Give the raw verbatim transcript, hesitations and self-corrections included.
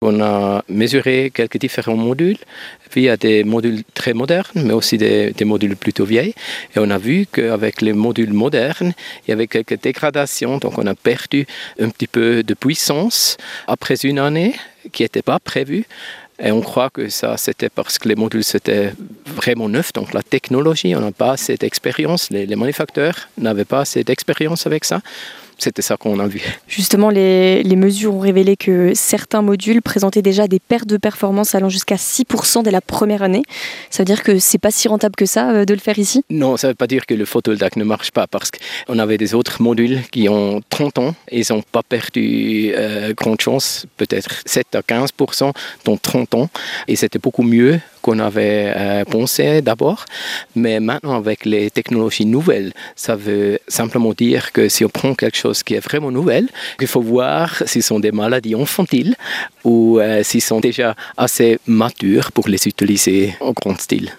On a mesuré quelques différents modules. Puis il y a des modules très modernes, mais aussi des, des modules plutôt vieilles. Et on a vu qu'avec les modules modernes, il y avait quelques dégradations. Donc on a perdu un petit peu de puissance après une année qui n'était pas prévue. Et on croit que ça, c'était parce que les modules, c'était vraiment neuf. Donc la technologie, on n'a pas assez d'expérience. Les, les manufacturiers n'avaient pas assez d'expérience avec ça. C'était ça qu'on a vu. Justement, les, les mesures ont révélé que certains modules présentaient déjà des pertes de performance allant jusqu'à six pour cent dès la première année. Ça veut dire que c'est pas si rentable que ça de le faire ici ? Non, ça ne veut pas dire que le photovoltaïque ne marche pas parce qu'on avait des autres modules qui ont trente ans et ils n'ont pas perdu euh, grande chance, peut-être sept à quinze pour cent dans trente ans. Et c'était beaucoup mieux qu'on avait euh, pensé d'abord. Mais maintenant, avec les technologies nouvelles, ça veut simplement dire que si on prend quelque chose qui est vraiment nouvelle, il faut voir si ce sont des maladies infantiles ou euh, s'ils sont déjà assez matures pour les utiliser en grand style.